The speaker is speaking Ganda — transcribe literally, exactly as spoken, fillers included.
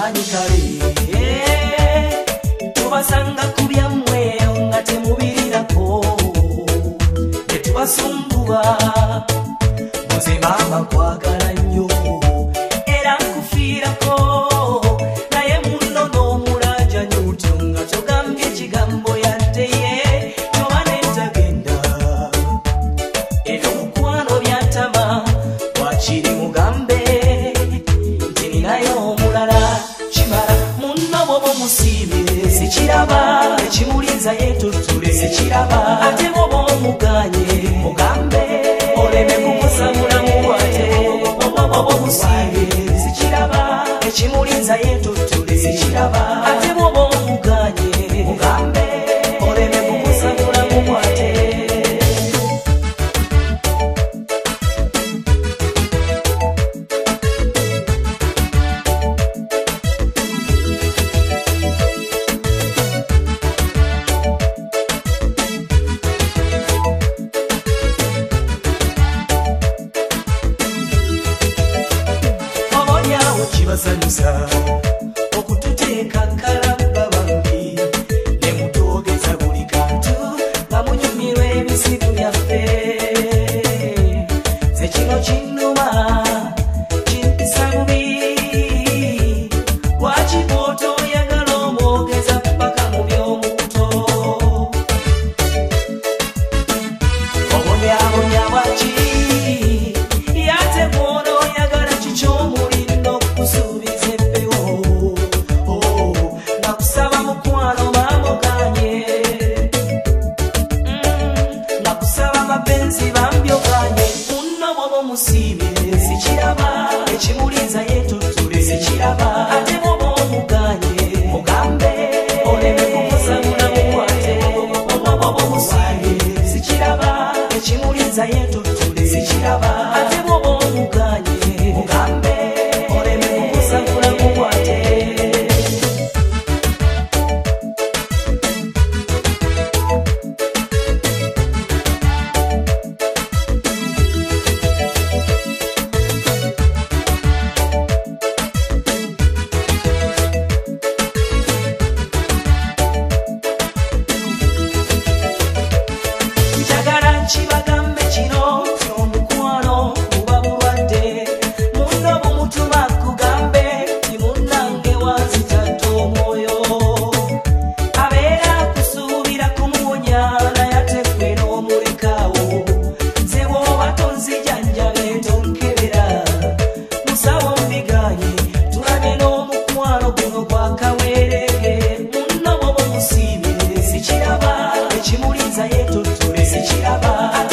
amanyi kale tubasanga kubyamwe nga temubirirako netubasumbuwa muze mama kwagala nnyo era nkufiirako naye muno n'omulaja nyutu nga togambye ekigambo yaddeye toba netagenda era omukwano byatama wakiri mugambe nti ninayo omulala kimala muno bwoba omusiibye sikiraba ekimulinza yeetutule sikiraba ate bwoba omuganye mugambe oleme kumusabula mukwate bwoba omusiibye sikiraba ekimulinza yeetutule sikiraba ate bwoba omuganye mugambe oleme kumusabula mukwate kibasanyusa okututeeka kalaba bambi ne mutwogeza buli kantu nga munyumirwa ebisibu byaffe ze kino kinnuma kimpisa bubi wakibwota oyagala omwogeza paka mu by'omubuto obonyabonya bwaki yatekwona oyagala kikyomuli kusuubiza empewo nakusaba mukwano bamboganye nakusaba mapenzi bambyoganye muno bwoba omusiibye sikiraba ekimulinza yeetutule sikiraba ate bwoba omuganye mugambe oleme kumusabula mukwate bwoba omusiibye sikiraba ekimulinza yeetutule sikiraba ate bwoba omuganye mugambe kibagambe kino ky'omukwano buba bulwadde muno bumutuma kugambe ti munnange wanzitatta omwoyo abeera kusuubira kumuwonya naye ate ggwe n'omulekaawo nze bw'oba tonzijanjabe tonkebera musawo mbiganye tulabe n'omukwano guno gwakaweerege muno bwoba omusiibye sikiraba ekimulinza yeetutule sikiraba